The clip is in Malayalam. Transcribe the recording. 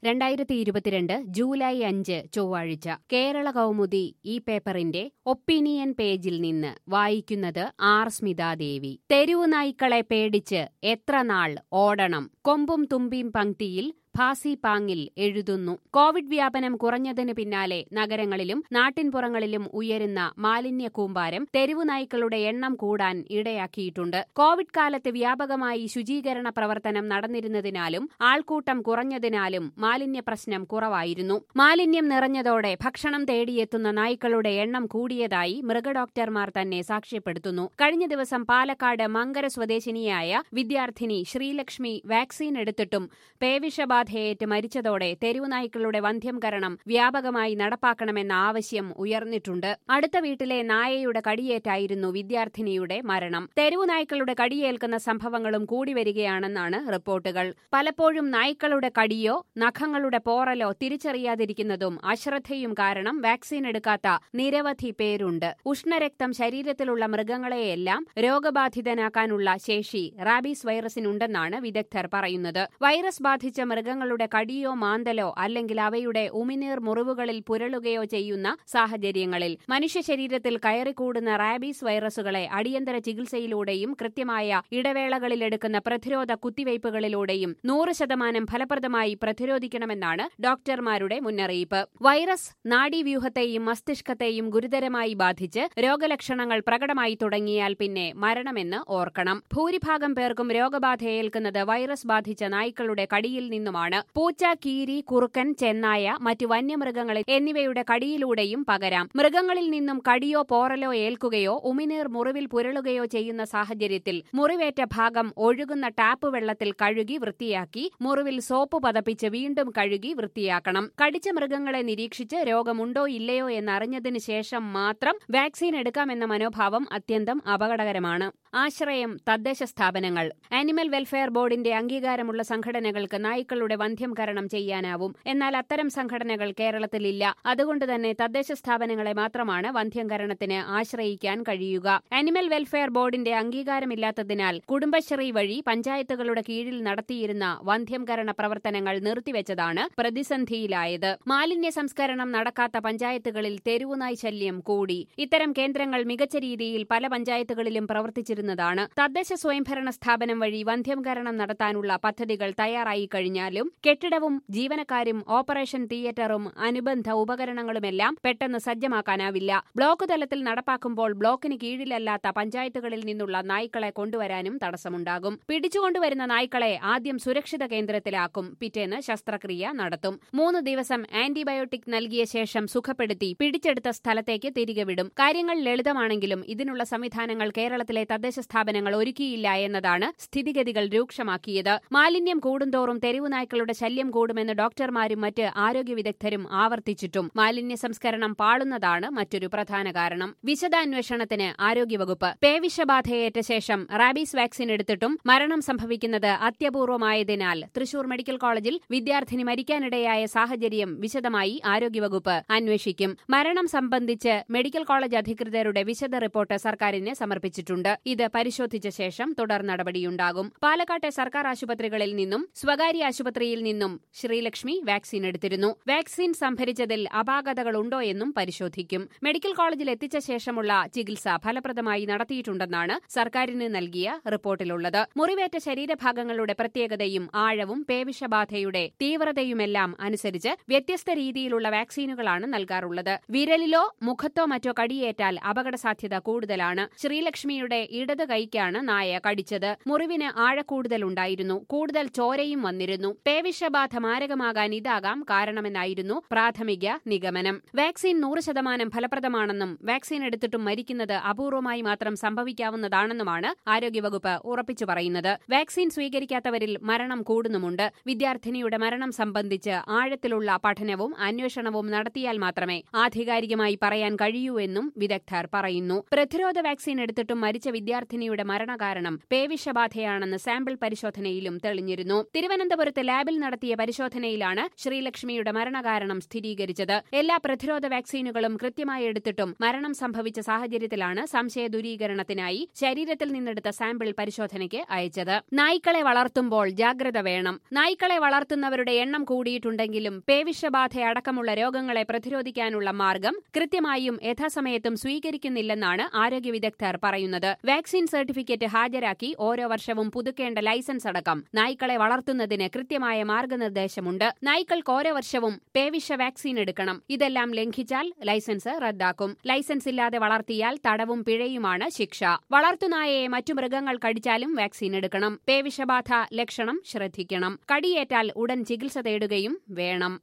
2022 ജൂലൈ 5 ചൊവ്വാഴ്ച കേരള കൗമുദി ഈ പേപ്പറിന്റെ ഒപ്പീനിയൻ പേജിൽ നിന്ന് വായിക്കുന്നത് ആർ സ്മിതാദേവി. തെരുവു നായ്ക്കളെ പേടിച്ച് എത്ര നാൾ ഓടണം? കൊമ്പും തുമ്പിയും പംക്തിയിൽ ഭാസി പാങ്ങിൽ എഴുതുന്നു. കോവിഡ് വ്യാപനം കുറഞ്ഞതിന് പിന്നാലെ നഗരങ്ങളിലും നാട്ടിൻപുറങ്ങളിലും ഉയരുന്ന മാലിന്യ കൂമ്പാരം തെരുവുനായ്ക്കളുടെ എണ്ണം കൂടാൻ ഇടയാക്കിയിട്ടുണ്ട്. കോവിഡ് കാലത്ത് വ്യാപകമായി ശുചീകരണ പ്രവർത്തനം നടന്നിരുന്നതിനാലും ആൾക്കൂട്ടം കുറഞ്ഞതിനാലും മാലിന്യ പ്രശ്നം കുറവായിരുന്നു. മാലിന്യം നിറഞ്ഞതോടെ ഭക്ഷണം തേടിയെത്തുന്ന നായ്ക്കളുടെ എണ്ണം കൂടിയതായി മൃഗഡോക്ടർമാർ തന്നെ സാക്ഷ്യപ്പെടുത്തുന്നു. കഴിഞ്ഞ ദിവസം പാലക്കാട് മങ്കര സ്വദേശിനിയായ വിദ്യാർത്ഥിനി ശ്രീലക്ഷ്മി വാക്സിൻ എടുത്തിട്ടും പേവിഷബാധയേറ്റ് മരിച്ചതോടെ തെരുവുനായ്ക്കളുടെ വന്ധ്യംകരണം വ്യാപകമായി നടപ്പാക്കണമെന്ന ആവശ്യം ഉയർന്നിട്ടുണ്ട്. അടുത്ത വീട്ടിലെ നായയുടെ കടിയേറ്റായിരുന്നു വിദ്യാർത്ഥിനിയുടെ മരണം. തെരുവുനായ്ക്കളുടെ കടിയേൽക്കുന്ന സംഭവങ്ങളും കൂടിവരികയാണെന്നാണ് റിപ്പോർട്ടുകൾ. പലപ്പോഴും നായ്ക്കളുടെ കടിയോ നഖങ്ങളുടെ പോറലോ തിരിച്ചറിയാതിരിക്കുന്നതും അശ്രദ്ധയും കാരണം വാക്സിൻ എടുക്കാത്ത നിരവധി പേരുണ്ട്. ഉഷ്ണരക്തം ശരീരത്തിലുള്ള മൃഗങ്ങളെയെല്ലാം രോഗബാധിതനാക്കാനുള്ള ശേഷി റാബീസ് വൈറസിനുണ്ടെന്നാണ് വിദഗ്ധർ പറയുന്നത്. വൈറസ് ബാധിച്ച മൃഗങ്ങളുടെ കടിയോ മാന്തലോ അല്ലെങ്കിൽ അവയുടെ ഉമിനീർ മുറിവുകളിൽ പുരളുകയോ ചെയ്യുന്ന സാഹചര്യങ്ങളിൽ മനുഷ്യ ശരീരത്തിൽ കയറിക്കൂടുന്ന റാബീസ് വൈറസുകളെ അടിയന്തര ചികിത്സയിലൂടെയും കൃത്യമായ ഇടവേളകളിലെടുക്കുന്ന പ്രതിരോധ കുത്തിവയ്പുകളിലൂടെയും 100% ഫലപ്രദമായി പ്രതിരോധിക്കണമെന്നാണ് ഡോക്ടർമാരുടെ മുന്നറിയിപ്പ്. വൈറസ് നാഡീവ്യൂഹത്തെയും മസ്തിഷ്കത്തെയും ഗുരുതരമായി ബാധിച്ച് രോഗലക്ഷണങ്ങൾ പ്രകടമായി തുടങ്ങിയാൽ പിന്നെ മരണമെന്ന് ഓർക്കണം. ഭൂരിഭാഗം പേർക്കും രോഗബാധയേൽക്കുന്നത് വൈറസ് ബാധിച്ച നായ്ക്കളുടെ കടിയിൽ നിന്നുമാണ്. പൂച്ച, കീരി, കുറുക്കൻ, ചെന്നായ, മറ്റു വന്യമൃഗങ്ങളിൽ എന്നിവയുടെ കടിയിലൂടെയും പകരാം. മൃഗങ്ങളിൽ നിന്നും കടിയോ പോറലോ ഏൽക്കുകയോ ഉമിനീർ മുറിവിൽ പുരളുകയോ ചെയ്യുന്ന സാഹചര്യത്തിൽ മുറിവേറ്റ ഭാഗം ഒഴുകുന്ന ടാപ്പ് വെള്ളത്തിൽ കഴുകി വൃത്തിയാക്കി മുറിവിൽ സോപ്പ് പതപ്പിച്ച് വീണ്ടും കഴുകി വൃത്തിയാക്കണം. കടിച്ച മൃഗങ്ങളെ നിരീക്ഷിച്ച് രോഗമുണ്ടോ ഇല്ലയോ എന്നറിഞ്ഞതിന് ശേഷം മാത്രം വാക്സിൻ എടുക്കാമെന്ന മനോഭാവം അത്യന്തം അപകടകരമാണ്. ആശ്രയം തദ്ദേശ സ്ഥാപനങ്ങൾ. ആനിമൽ വെൽഫെയർ ബോർഡിന്റെ അംഗീകാരമുള്ള സംഘടനകൾക്ക് നായ്ക്കളുടെ വന്ധ്യംകരണം ചെയ്യാനാവും. എന്നാൽ അത്തരം സംഘടനകൾ കേരളത്തിലില്ല. അതുകൊണ്ടുതന്നെ തദ്ദേശ സ്ഥാപനങ്ങളെ മാത്രമാണ് വന്ധ്യംകരണത്തിന് ആശ്രയിക്കാൻ കഴിയുക. ആനിമൽ വെൽഫെയർ ബോർഡിന്റെ അംഗീകാരമില്ലാത്തതിനാൽ കുടുംബശ്രീ വഴി പഞ്ചായത്തുകളുടെ കീഴിൽ നടത്തിയിരുന്ന വന്ധ്യംകരണ പ്രവർത്തനങ്ങൾ നിർത്തിവെച്ചതാണ് പ്രതിസന്ധിയിലായത്. മാലിന്യ സംസ്കരണം നടക്കാത്ത പഞ്ചായത്തുകളിൽ തെരുവുനായ് ശല്യം കൂടി. ഇത്തരം കേന്ദ്രങ്ങൾ മികച്ച രീതിയിൽ പല പഞ്ചായത്തുകളിലും പ്രവർത്തിച്ചിരുന്നതാണ്. തദ്ദേശ സ്വയംഭരണ സ്ഥാപനം വഴി വന്ധ്യംകരണം നടത്താനുള്ള പദ്ധതികൾ തയ്യാറായി കഴിഞ്ഞാലും കെട്ടിടവും ജീവനക്കാരും ഓപ്പറേഷൻ തിയേറ്ററും അനുബന്ധ ഉപകരണങ്ങളുമെല്ലാം പെട്ടെന്ന് സജ്ജമാക്കാനാവില്ല. ബ്ലോക്ക് തലത്തിൽ നടപ്പാക്കുമ്പോൾ ബ്ലോക്കിന് കീഴിലല്ലാത്ത പഞ്ചായത്തുകളിൽ നിന്നുള്ള നായ്ക്കളെ കൊണ്ടുവരാനും തടസ്സമുണ്ടാകും. പിടിച്ചുകൊണ്ടുവരുന്ന നായ്ക്കളെ ആദ്യം സുരക്ഷിത കേന്ദ്രത്തിലാക്കും. പിറ്റേന്ന് ശസ്ത്രക്രിയ നടത്തും. 3 ദിവസം ആന്റിബയോട്ടിക് നൽകിയ ശേഷം സുഖപ്പെടുത്തി പിടിച്ചെടുത്ത സ്ഥലത്തേക്ക് തിരികെ വിടും. കാര്യങ്ങൾ ലളിതമാണെങ്കിലും ഇതിനുള്ള സംവിധാനങ്ങൾ കേരളത്തിലെ തദ്ദേശ സ്ഥാപനങ്ങൾ ഒരുക്കിയില്ല എന്നതാണ് സ്ഥിതിഗതികൾ രൂക്ഷമാക്കിയത്. മാലിന്യം കൂടുന്തോറും തെരുവുനായ്ക്കളുടെ ശല്യം കൂടുമെന്ന് ഡോക്ടർമാരും മറ്റ് ആരോഗ്യ വിദഗ്ധരും ആവർത്തിച്ചിട്ടും മാലിന്യ സംസ്കരണം പാളുന്നതാണ് മറ്റൊരു പ്രധാന കാരണം. വിശദാന്വേഷണത്തിന് ആരോഗ്യവകുപ്പ്. പേവിഷബാധയേറ്റ ശേഷം റാബീസ് വാക്സിൻ എടുത്തിട്ടും മരണം സംഭവിക്കുന്നത് അത്യപൂർവമായതിനാൽ തൃശൂർ മെഡിക്കൽ കോളേജിൽ വിദ്യാർത്ഥിനി മരിക്കാനിടയായ സാഹചര്യം വിശദമായി ആരോഗ്യവകുപ്പ് അന്വേഷിക്കും. മരണം സംബന്ധിച്ച് മെഡിക്കൽ കോളേജ് അധികൃതരുടെ വിശദ റിപ്പോർട്ട് സർക്കാരിന് സമർപ്പിച്ചിട്ടുണ്ട്. ഇത് പരിശോധിച്ച ശേഷം തുടർ നടപടിയുണ്ടാകും. പാലക്കാട്ടെ സർക്കാർ ആശുപത്രികളിൽ നിന്നും സ്വകാര്യ ആശുപത്രിയിൽ നിന്നും ശ്രീലക്ഷ്മി വാക്സിൻ എടുത്തിരുന്നു. വാക്സിൻ സംഭരിച്ചതിൽ അപാകതകളുണ്ടോ എന്നും പരിശോധിക്കും. മെഡിക്കൽ കോളേജിൽ എത്തിച്ച ശേഷമുള്ള ചികിത്സ ഫലപ്രദമായി നടത്തിയിട്ടുണ്ടെന്നാണ് സർക്കാരിന് നൽകിയ റിപ്പോർട്ടിലുള്ളത്. മുറിവേറ്റ ശരീരഭാഗങ്ങളുടെ പ്രത്യേകതയും ആഴവും പേവിഷബാധയുടെ തീവ്രതയുമെല്ലാം അനുസരിച്ച് വ്യത്യസ്ത രീതിയിലുള്ള വാക്സിനുകളാണ് നൽകാറുള്ളത്. വിരലിലോ മുഖത്തോ മറ്റോ കടിയേറ്റാൽ അപകട സാധ്യത കൂടുതലാണ്. ശ്രീലക്ഷ്മിയുടെ ഇടത് കൈക്കാണ് നായ കടിച്ചത്. മുറിവിന് ആഴക്കൂടുതലുണ്ടായിരുന്നു. കൂടുതൽ ചോരയും വന്നിരുന്നു. പേവിഷബാധ മാരകമാകാൻ ഇതാകാം കാരണമെന്നായിരുന്നു പ്രാഥമിക നിഗമനം. വാക്സിൻ 100% ഫലപ്രദമാണെന്നും വാക്സിൻ എടുത്തിട്ടും മരിക്കുന്നത് അപൂർവമായി മാത്രം സംഭവിക്കാവുന്നതാണെന്നുമാണ് ആരോഗ്യവകുപ്പ് ഉറപ്പിച്ചു പറയുന്നത്. വാക്സിൻ സ്വീകരിക്കാത്തവരിൽ മരണം കൂടുന്നുമുണ്ട്. വിദ്യാർത്ഥിനിയുടെ മരണം സംബന്ധിച്ച് ആഴത്തിലുള്ള പഠനവും അന്വേഷണവും നടത്തിയാൽ മാത്രമേ ആധികാരികമായി പറയാൻ കഴിയൂ എന്നും വിദഗ്ധർ പറയുന്നു. പ്രതിരോധ വാക്സിൻ എടുത്തിട്ടും മരിച്ച വിദ്യാർത്ഥി വിദ്യാർത്ഥിനിയുടെ മരണകാരണം പേവിഷബാധയാണെന്ന് സാമ്പിൾ പരിശോധനയിലും തെളിഞ്ഞിരുന്നു. തിരുവനന്തപുരത്ത് ലാബിൽ നടത്തിയ പരിശോധനയിലാണ് ശ്രീലക്ഷ്മിയുടെ മരണകാരണം സ്ഥിരീകരിച്ചത്. എല്ലാ പ്രതിരോധ വാക്സിനുകളും കൃത്യമായി എടുത്തിട്ടും മരണം സംഭവിച്ച സാഹചര്യത്തിലാണ് സംശയ ദൂരീകരണത്തിനായി ശരീരത്തിൽ നിന്നെടുത്ത സാമ്പിൾ പരിശോധനയ്ക്ക് അയച്ചത്. നായ്ക്കളെ വളർത്തുമ്പോൾ ജാഗ്രത വേണം. നായ്ക്കളെ വളർത്തുന്നവരുടെ എണ്ണം കൂടിയിട്ടുണ്ടെങ്കിലും പേവിഷബാധയടക്കമുള്ള രോഗങ്ങളെ പ്രതിരോധിക്കാനുള്ള മാർഗം കൃത്യമായും യഥാസമയത്തും സ്വീകരിക്കുന്നില്ലെന്നാണ് ആരോഗ്യ വിദഗ്ധർ പറയുന്നത്. വാക്സിൻ സർട്ടിഫിക്കറ്റ് ഹാജരാക്കി ഓരോ വർഷവും പുതുക്കേണ്ട ലൈസൻസ് അടക്കം നായ്ക്കളെ വളർത്തുന്നതിന് കൃത്യമായ മാർഗനിർദ്ദേശമുണ്ട്. നായ്ക്കൾക്ക് ഓരോ വർഷവും പേവിഷ വാക്സിൻ എടുക്കണം. ഇതെല്ലാം ലംഘിച്ചാൽ ലൈസൻസ് റദ്ദാക്കും. ലൈസൻസ് ഇല്ലാതെ വളർത്തിയാൽ തടവും പിഴയുമാണ് ശിക്ഷ. വളർത്തുനായയെ മറ്റു മൃഗങ്ങൾ കടിച്ചാലും വാക്സിൻ എടുക്കണം. പേവിഷബാധ ലക്ഷണം ശ്രദ്ധിക്കണം. കടിയേറ്റാൽ ഉടൻ ചികിത്സ തേടുകയും വേണം.